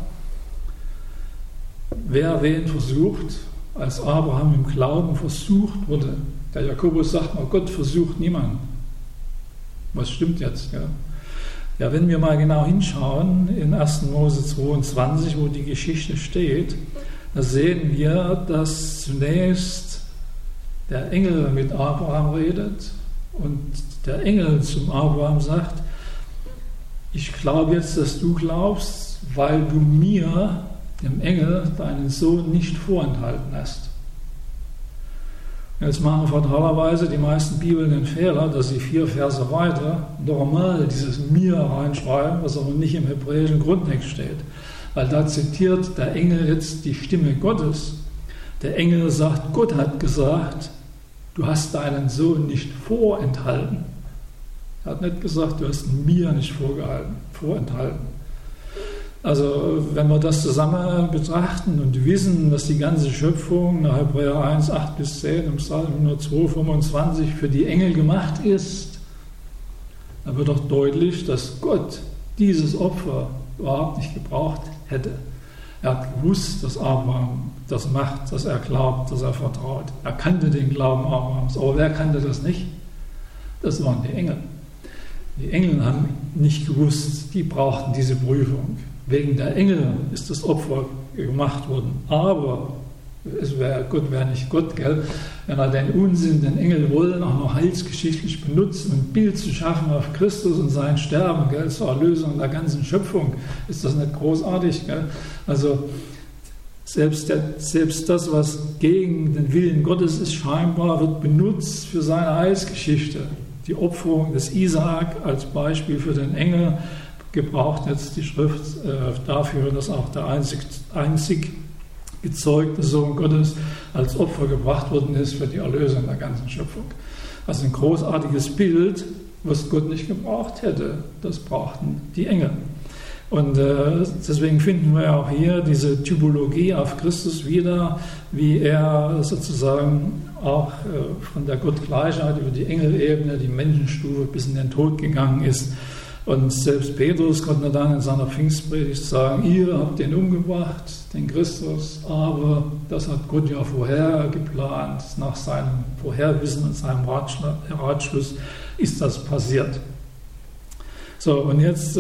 wer wen versucht, als Abraham im Glauben versucht wurde. Der Jakobus sagt mal, Gott versucht niemanden. Was stimmt jetzt? Gell? Ja, wenn wir mal genau hinschauen, in 1. Mose 22, wo die Geschichte steht, da sehen wir, dass zunächst der Engel mit Abraham redet und der Engel zum Abraham sagt, ich glaube jetzt, dass du glaubst, weil du mir, dem Engel, deinen Sohn nicht vorenthalten hast. Jetzt machen fatalerweise die meisten Bibeln den Fehler, dass sie 4 Verse weiter normal dieses mir reinschreiben, was aber nicht im hebräischen Grundtext steht. Weil da zitiert der Engel jetzt die Stimme Gottes. Der Engel sagt, Gott hat gesagt, du hast deinen Sohn nicht vorenthalten. Er hat nicht gesagt, du hast mir nicht vorenthalten. Also wenn wir das zusammen betrachten und wissen, dass die ganze Schöpfung nach Hebräer 1, 8 bis 10 im Psalm 102, 25 für die Engel gemacht ist, dann wird doch deutlich, dass Gott dieses Opfer überhaupt nicht gebraucht hätte. Er hat gewusst, dass Abraham das macht, dass er glaubt, dass er vertraut. Er kannte den Glauben Abrahams, aber wer kannte das nicht? Das waren die Engel. Die Engel haben nicht gewusst, die brauchten diese Prüfung. Wegen der Engel ist das Opfer gemacht worden. Aber Gott wäre nicht Gott, gell? Wenn er den Unsinn, den Engel wollen, auch noch heilsgeschichtlich benutzen, um ein Bild zu schaffen auf Christus und sein Sterben, gell? Zur Erlösung der ganzen Schöpfung. Ist das nicht großartig? Gell? Also selbst das, was gegen den Willen Gottes ist, scheinbar wird benutzt für seine Heilsgeschichte. Die Opferung des Isaak als Beispiel für den Engel gebraucht jetzt die Schrift dafür, dass auch der einzig gezeugte Sohn Gottes als Opfer gebracht worden ist für die Erlösung der ganzen Schöpfung. Also ein großartiges Bild, was Gott nicht gebraucht hätte. Das brauchten die Engel. Und deswegen finden wir auch hier diese Typologie auf Christus wieder, wie er sozusagen auch von der Gottgleichheit über die Engelebene, die Menschenstufe bis in den Tod gegangen ist. Und selbst Petrus konnte dann in seiner Pfingstpredigt sagen, ihr habt den umgebracht, den Christus, aber das hat Gott ja vorher geplant, nach seinem Vorherwissen und seinem Ratschluss ist das passiert. So, und jetzt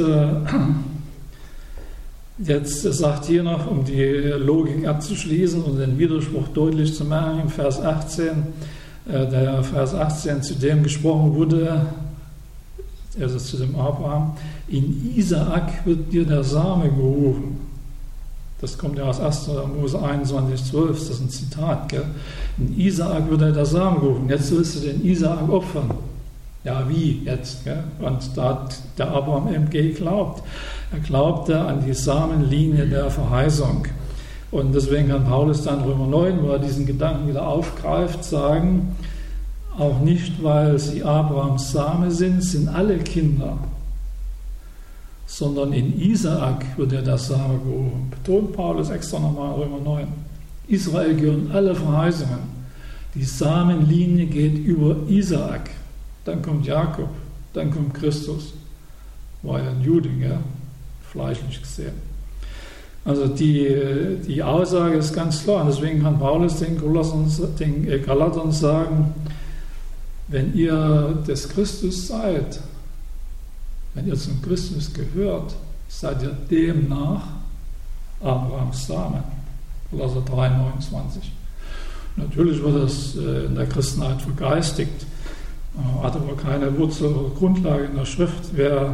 sagt hier noch, um die Logik abzuschließen und den Widerspruch deutlich zu machen, im Vers 18, der Vers 18, zu dem gesprochen wurde, also zu dem Abraham, in Isaak wird dir der Same gerufen. Das kommt ja aus 1. Mose 21, 12, das ist ein Zitat. Gell? In Isaak wird dir der Same gerufen. Jetzt willst du den Isaak opfern. Ja, wie jetzt? Gell? Und da hat der Abraham eben geglaubt. Er glaubte an die Samenlinie der Verheißung. Und deswegen kann Paulus dann Römer 9, wo er diesen Gedanken wieder aufgreift, sagen, auch nicht, weil sie Abrahams Same sind alle Kinder, sondern in Isaak wird der Same gerufen. Betont Paulus extra nochmal in Römer 9. Israel gehören alle Verheißungen. Die Samenlinie geht über Isaak. Dann kommt Jakob, dann kommt Christus. War ja ein Jude, ja? Fleischlich gesehen. Also die Aussage ist ganz klar. Und deswegen kann Paulus den Galatern sagen, wenn ihr des Christus seid, wenn ihr zum Christus gehört, seid ihr demnach Abrahams Samen. Kolosser 3,29. Natürlich wird das in der Christenheit vergeistigt, hat aber keine Wurzel oder Grundlage in der Schrift. Wer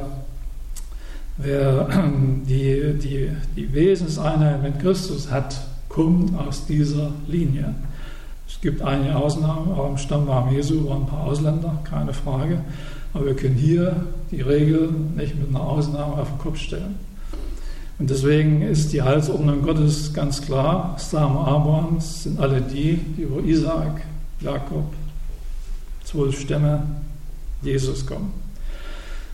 die Wesenseinheit mit Christus hat, kommt aus dieser Linie. Es gibt einige Ausnahmen, auch im Stammbaum Jesu waren ein paar Ausländer, keine Frage. Aber wir können hier die Regel nicht mit einer Ausnahme auf den Kopf stellen. Und deswegen ist die Heilsordnung Gottes ganz klar. Samen Abrahams sind alle die über Isaak, Jakob, 12 Stämme, Jesus kommen.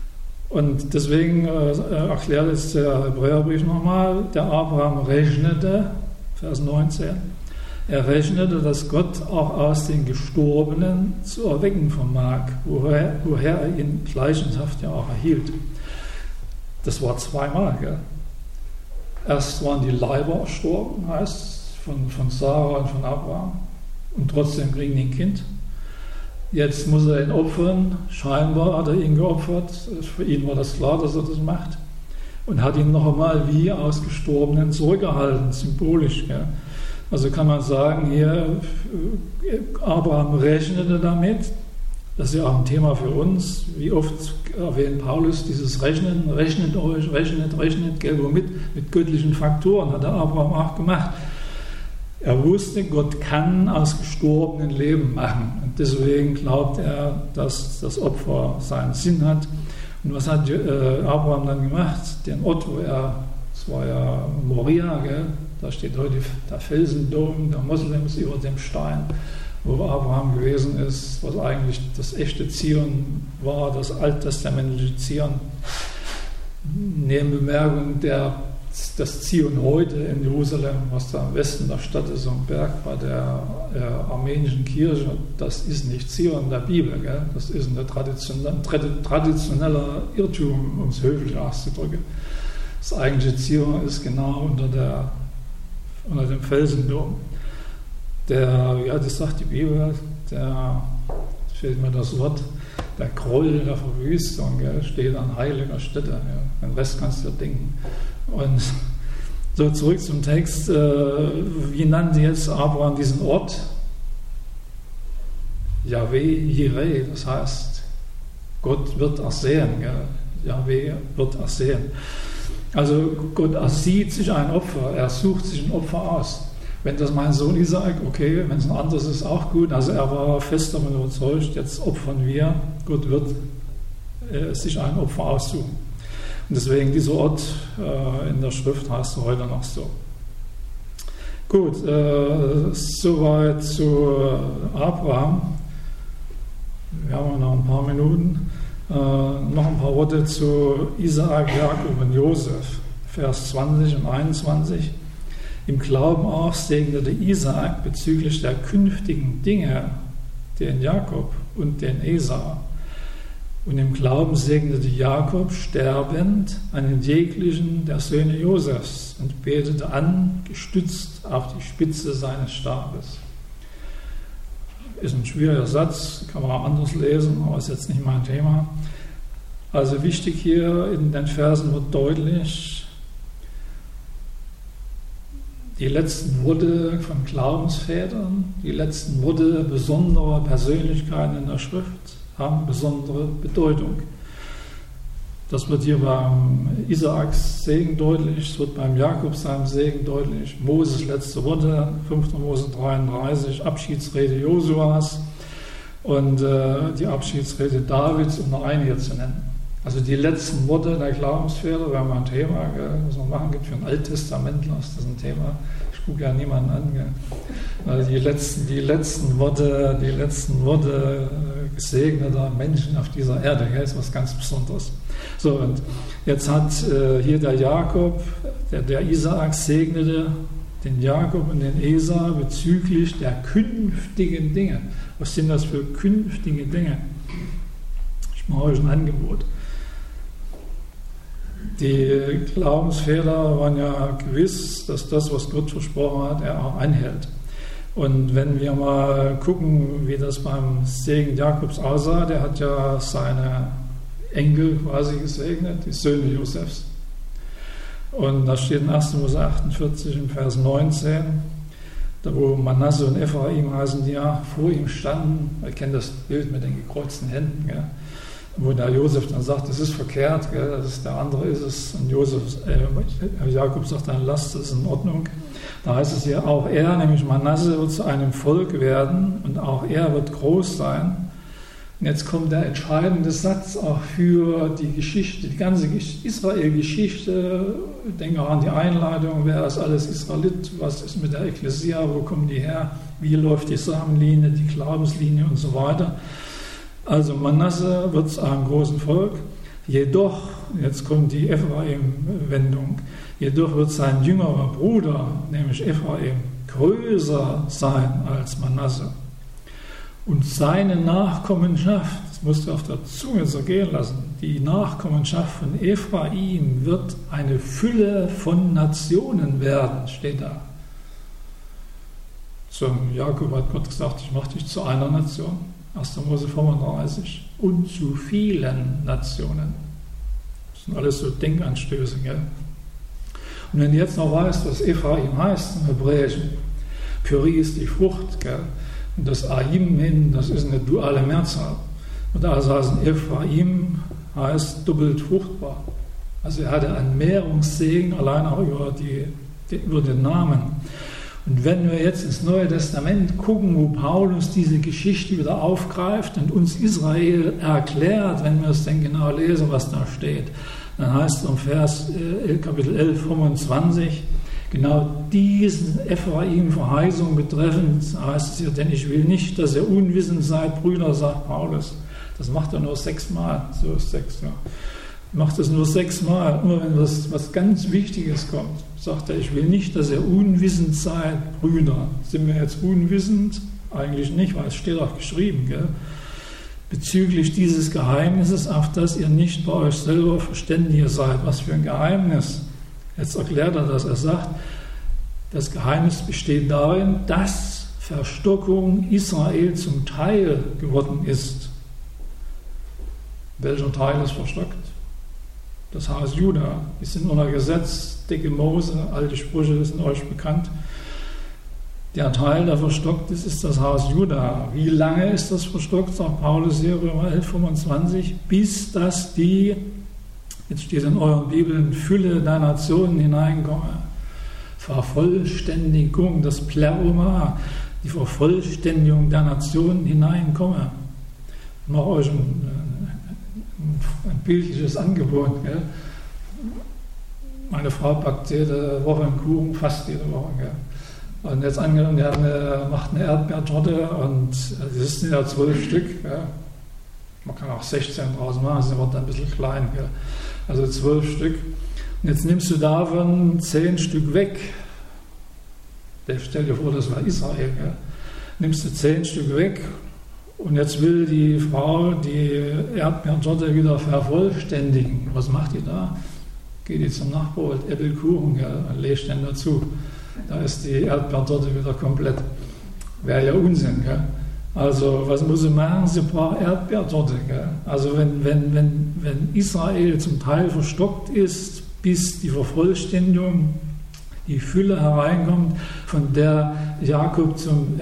Und deswegen erklärt jetzt der Hebräerbrief nochmal, der Abraham rechnete, Vers 19, er rechnete, dass Gott auch aus den Gestorbenen zu erwecken vermag, woher er ihn gleichenshaft ja auch erhielt. Das war zweimal, gell? Erst waren die Leiber erstorben, heißt von Sarah und von Abraham, und trotzdem kriegen die ein Kind. Jetzt muss er ihn opfern, scheinbar hat er ihn geopfert, für ihn war das klar, dass er das macht, und hat ihn noch einmal wie aus Gestorbenen zurückgehalten, symbolisch. Gell? Also kann man sagen, hier, Abraham rechnete damit, das ist ja auch ein Thema für uns, wie oft erwähnt Paulus dieses Rechnen, rechnet euch, rechnet, gell, womit? Mit göttlichen Faktoren, hat der Abraham auch gemacht. Er wusste, Gott kann aus Gestorbenen Leben machen. Und deswegen glaubt er, dass das Opfer seinen Sinn hat. Und was hat Abraham dann gemacht? Den Ort, wo er, das war ja Moria, gell? Da steht heute der Felsendom der Moslems über dem Stein, wo Abraham gewesen ist, was eigentlich das echte Zion war, das alttestamentliche Zion. Nebenbemerkung, das Zion heute in Jerusalem, was da im Westen der Stadt ist, so ein Berg bei der armenischen Kirche, das ist nicht Zion der Bibel, gell? Das ist ein traditioneller Irrtum, um es höflich auszudrücken. Das eigentliche Zion ist genau unter dem Felsendom. Das sagt die Bibel, fehlt mir das Wort, der Groll der Verwüstung, gell, steht an heiliger Stätte. Ja. Den Rest kannst du dir denken. Und so zurück zum Text. Wie nannte jetzt Abraham diesen Ort? Yahweh Jireh, das heißt, Gott wird ersehen. Gell? Yahweh wird ersehen. Also Gott ersieht sich ein Opfer, er sucht sich ein Opfer aus. Wenn das mein Sohn Isaak, okay, wenn es ein anderes ist, auch gut. Also er war fest davon überzeugt, jetzt opfern wir, Gott wird sich ein Opfer aussuchen. Und deswegen dieser Ort in der Schrift heißt er heute noch so. Gut, soweit zu Abraham. Wir haben noch ein paar Minuten. Noch ein paar Worte zu Isaak, Jakob und Josef. Vers 20 und 21. Im Glauben auch segnete Isaak bezüglich der künftigen Dinge den Jakob und den Esau. Und im Glauben segnete Jakob sterbend einen jeglichen der Söhne Josefs und betete an, gestützt auf die Spitze seines Stabes. Ist ein schwieriger Satz, kann man auch anders lesen, aber ist jetzt nicht mein Thema. Also wichtig hier in den Versen wird deutlich, die letzten Worte von Glaubensvätern, die letzten Worte besonderer Persönlichkeiten in der Schrift haben besondere Bedeutung. Das wird hier beim Isaaks Segen deutlich, es wird beim Jakob seinem Segen deutlich. Moses letzte Worte, 5. Mose 33, Abschiedsrede Josuas und die Abschiedsrede Davids, um noch einige zu nennen. Also die letzten Worte der Glaubensväter, wir haben ein Thema, was man machen gibt für einen Alttestamentler, ist das ein Thema. Ich gucke ja niemanden an. Also die letzten Worte gesegneter Menschen auf dieser Erde, ist was ganz Besonderes. So, und jetzt hat hier der Jakob, der Isaak segnete den Jakob und den Esau bezüglich der künftigen Dinge. Was sind das für künftige Dinge? Ich mache euch ein Angebot. Die Glaubensväter waren ja gewiss, dass das, was Gott versprochen hat, er auch einhält. Und wenn wir mal gucken, wie das beim Segen Jakobs aussah, der hat ja seine Enkel quasi gesegnet, die Söhne Josefs. Und da steht in 1. Mose 48 im Vers 19, da wo Manasse und Ephraim heißen, die ja vor ihm standen. Wir kennen das Bild mit den gekreuzten Händen, gell? Wo der Josef dann sagt, das ist verkehrt, gell? Das ist, der andere ist es. Und Jakob sagt dann, lasst es in Ordnung. Da heißt es hier, auch er, nämlich Manasse, wird zu einem Volk werden und auch er wird groß sein. Und jetzt kommt der entscheidende Satz auch für die Geschichte, die ganze Israel-Geschichte. Ich denke auch an die Einleitung, wer ist alles Israelit, was ist mit der Ekklesia, wo kommen die her, wie läuft die Samenlinie, die Glaubenslinie und so weiter. Also Manasse wird zu einem großen Volk. Jedoch, jetzt kommt die Ephraim-Wendung, jedoch wird sein jüngerer Bruder, nämlich Ephraim, größer sein als Manasse. Und seine Nachkommenschaft, das musst du auf der Zunge zergehen lassen, die Nachkommenschaft von Ephraim wird eine Fülle von Nationen werden, steht da. Zum Jakob hat Gott gesagt, ich mache dich zu einer Nation, 1. Mose 35, und zu vielen Nationen. Das sind alles so Denkanstöße, gell? Und wenn du jetzt noch weißt, was Ephraim heißt im Hebräischen, Peri ist die Frucht, gell? Und das Aim hin, das ist eine duale Mehrzahl. Und also heißt Ephraim heißt doppelt fruchtbar. Also er hatte einen Mehrungssegen allein auch über den Namen. Und wenn wir jetzt ins Neue Testament gucken, wo Paulus diese Geschichte wieder aufgreift und uns Israel erklärt, wenn wir es denn genau lesen, was da steht, dann heißt es im Kapitel 11, 25, genau diesen Ephraim-Verheißung betreffend, heißt es hier, denn ich will nicht, dass ihr unwissend seid, Brüder, sagt Paulus. Das macht er nur 6-mal, so ist 6, ja. Macht es nur 6-mal, immer wenn was ganz Wichtiges kommt, sagt er, ich will nicht, dass ihr unwissend seid, Brüder. Sind wir jetzt unwissend? Eigentlich nicht, weil es steht auch geschrieben, gell? Bezüglich dieses Geheimnisses, auf das ihr nicht bei euch selber Verständige seid. Was für ein Geheimnis? Jetzt erklärt er das. Er sagt, das Geheimnis besteht darin, dass Verstockung Israel zum Teil geworden ist. Welcher Teil ist verstockt? Das Haus Juda. Die sind unter Gesetz, dicke Mose, alte Sprüche, das sind euch bekannt. Der Teil, der verstockt ist, ist das Haus Juda. Wie lange ist das verstockt, sagt Paulus hier, Römer 11, 25, bis dass die, jetzt steht in euren Bibeln, Fülle der Nationen hineinkomme. Vervollständigung, das Pleroma, die Vervollständigung der Nationen hineinkomme. Ich mache euch ein bildliches Angebot. Gell? Meine Frau backt jede Woche einen Kuchen, fast jede Woche. Gell? Und jetzt angenommen, die macht eine Erdbeertorte und das sind ja 12 Stück. Gell? Man kann auch 16 draus machen, sie wird dann ein bisschen klein. Gell? Also 12 Stück. Und jetzt nimmst du davon 10 Stück weg. Stell dir vor, das war Israel. Gell? Nimmst du 10 Stück weg. Und jetzt will die Frau die Erdbeertorte wieder vervollständigen. Was macht die da? Geht die zum Nachbar, holt Äpfelkuchen, legt den dazu. Da ist die Erdbeertorte wieder komplett. Wäre ja Unsinn. Gell? Also was muss sie machen? Sie braucht Erdbeertorte. Gell? Also wenn Israel zum Teil verstockt ist, bis die Vervollständigung, die Fülle hereinkommt, von der Jakob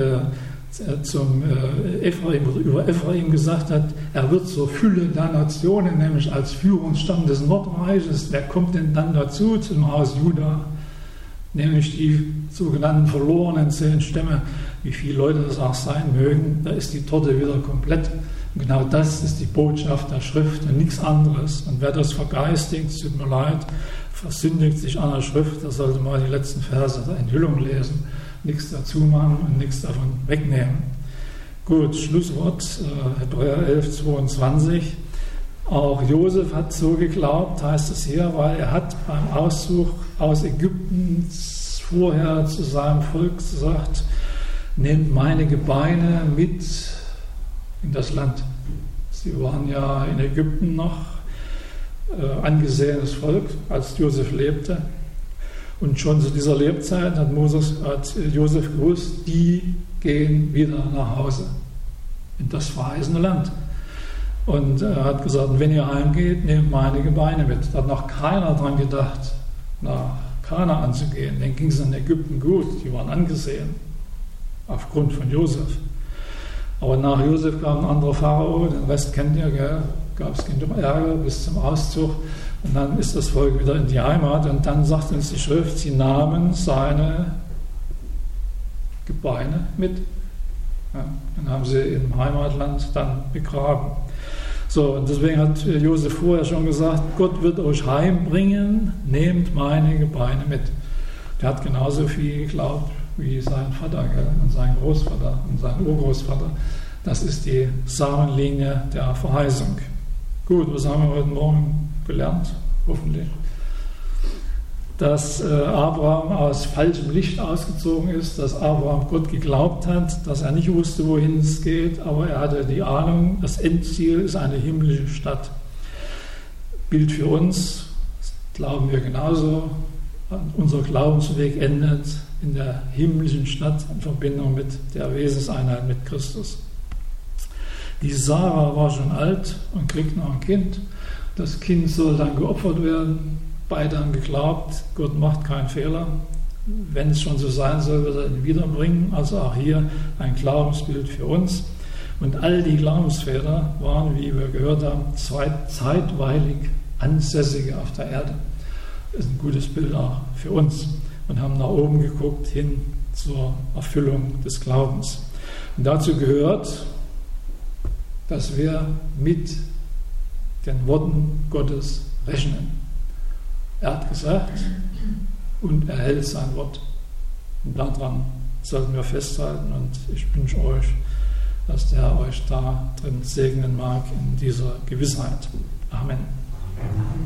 über Ephraim gesagt hat, er wird zur Fülle der Nationen, nämlich als Führungsstamm des Nordreiches. Wer kommt denn dann dazu zum Haus Juda? Nämlich die sogenannten verlorenen 10 Stämme. Wie viele Leute das auch sein mögen, da ist die Torte wieder komplett. Und genau das ist die Botschaft der Schrift und nichts anderes. Und wer das vergeistigt, tut mir leid, versündigt sich an der Schrift, der sollte mal die letzten Verse der Enthüllung lesen. Nichts dazu machen und nichts davon wegnehmen. Gut, Schlusswort, Hebräer 11, 22. Auch Josef hat so geglaubt, heißt es hier, weil er hat beim Auszug aus Ägypten vorher zu seinem Volk gesagt, nehmt meine Gebeine mit in das Land. Sie waren ja in Ägypten noch angesehenes Volk, als Josef lebte. Und schon zu dieser Lebzeit hat Josef gewusst, die gehen wieder nach Hause in das verheißene Land. Und er hat gesagt, wenn ihr heimgeht, nehmt meine Gebeine mit. Da hat noch keiner dran gedacht, nach Kanaan zu gehen. Denen ging es in Ägypten gut, die waren angesehen, aufgrund von Josef. Aber nach Josef kam ein anderer Pharao, den Rest kennt ihr, gab es genug Ärger bis zum Auszug. Und dann ist das Volk wieder in die Heimat und dann sagt uns die Schrift, sie nahmen seine Gebeine mit. Ja, dann haben sie im Heimatland dann begraben. So, und deswegen hat Josef vorher schon gesagt, Gott wird euch heimbringen, nehmt meine Gebeine mit. Der hat genauso viel geglaubt wie sein Vater, und sein Großvater und sein Urgroßvater. Das ist die Samenlinie der Verheißung. Gut, was haben wir heute Morgen gelernt? Hoffentlich. Dass Abraham aus falschem Licht ausgezogen ist, dass Abraham Gott geglaubt hat, dass er nicht wusste, wohin es geht, aber er hatte die Ahnung, das Endziel ist eine himmlische Stadt. Bild für uns, glauben wir genauso, unser Glaubensweg endet in der himmlischen Stadt in Verbindung mit der Wesenseinheit mit Christus. Die Sarah war schon alt und kriegt noch ein Kind. Das Kind soll dann geopfert werden. Beide haben geglaubt, Gott macht keinen Fehler. Wenn es schon so sein soll, wird er ihn wiederbringen. Also auch hier ein Glaubensbild für uns. Und all die Glaubensväter waren, wie wir gehört haben, zeitweilig Ansässige auf der Erde. Das ist ein gutes Bild auch für uns. Und haben nach oben geguckt, hin zur Erfüllung des Glaubens. Und dazu gehört, dass wir mit den Worten Gottes rechnen. Er hat gesagt und er hält sein Wort. Und daran sollten wir festhalten und ich wünsche euch, dass der euch da drin segnen mag in dieser Gewissheit. Amen.